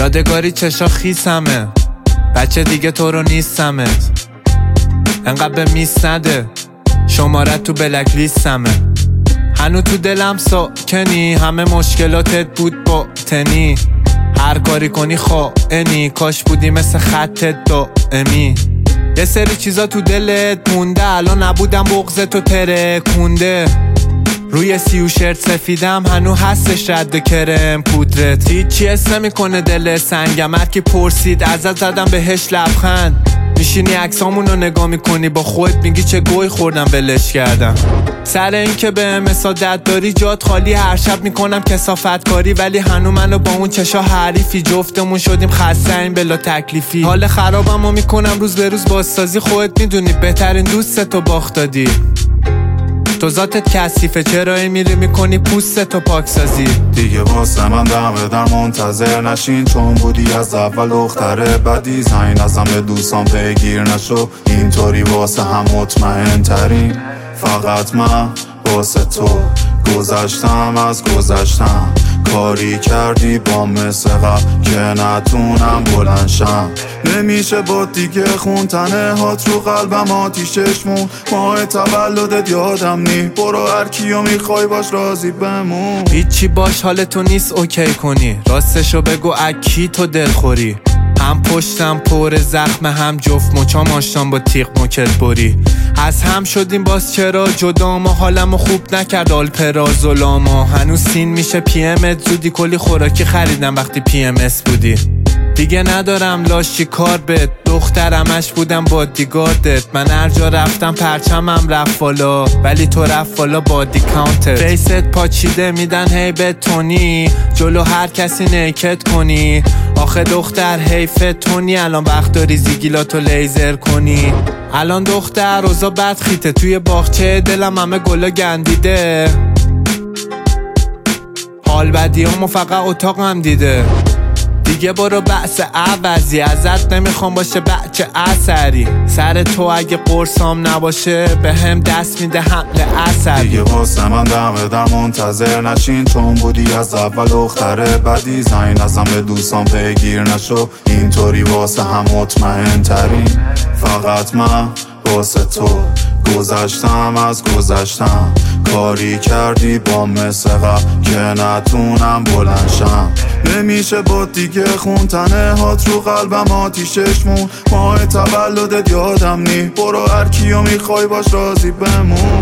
یادگاری چشا خیسمه، بچه دیگه تو رو نیستمت، انقدر به میس نده، شمارت تو بلک لیستمه. هنو تو دلم ساکنی، همه مشکلاتت بود باطنی، هر کاری کنی خائنی، کاش بودی مثل خطت دائمی. یه سری چیزا تو دلت مونده، الان نبودم بغضت و ترکونده. روی سیو شرت سفیدم هنو هستش رد کرم پودرت، هیچی حس نمیکنه دل سنگم. هر کی پرسید ازت زدم بهش لبخند، میشینی عکسامونو نگاه میکنی با خودت میگی چه گوی خوردم ولش کردم. سر این که به مسادت داری جات خالی، هر شب میکنم کثافت کاری، ولی هنو منو با اون چشا حریفی، جفتمون شدیم خسته این بلا تکلیفی. حال خرابمو میکنم روز به روز بازسازی، خودت میدونی بهترین دوستتو باخت دادی. تو ذاتت کثیفه، چرا میری میکنی پوستتو پاکسازی. دیگه واسه من دم در منتظر نشین، چون بودی از اول دختره بدی، زنگ ازم به دوستان بگیر نشو، اینطوری واسه هم مطمئن ترین. فقط من واسه تو گذشتم از گذشتم، کاری کردی با مثل قبل که نتونم بلند شم. نمیشه با دیگه خوندنه هات رو قلبم آتیشش مون، ماه تولدت یادم نی، برو هر کیو میخوای باش راضی بمون. هیچی باش حالتو نیست اوکی کنی، راستشو بگو اکی تو دلخوری، هم پشتم پر زخم هم جفت مچام آشتم با تیغ موکت بری. از هم شدیم باز چرا جدا، ما حالمو خوب نکرد آلپرازولاما، هنوز سین میشه پی امت زودی، کلی خوراکی خریدم وقتی پی ام اس بودی. دیگه ندارم لاشی کار بد، دخترمش بودم بادیگاردت، من هر جا رفتم پرچمم رفت بالا، ولی تو رفت بالا بادی کانتر. فیست پاچیده میدن هی به تونی، جلو هر کسی نیکت کنی، آخه دختر حیفت تونی، الان وقت داری زیگیلاتو لیزر کنی. الان دختر روزا بد خیته، توی باغچه دلم همه گلا گندیده، حال بدی همو فقط اتاقم دیده. دیگه برو بحث عوضی، ازت نمیخوام باشه بچه اثری، سر تو اگه قرصام نباشه به هم دست میده حمله عصبی. دیگه واسه من دم در منتظر نشین، چون بودی از اول دختره بدی، زنگ ازم به دوستان بگیر نشو، اینطوری واسه هم مطمئن ترین. فقط من واسه تو گذشتم از گذشتم، کاری کردی با مثل قبل که نتونم بلند شم. نمیشه با دیگه خوندنه هات رو قلبم آتیشش مون، ماه تولدت یادم نی، برو هر کیو میخوای باش راضی بمون.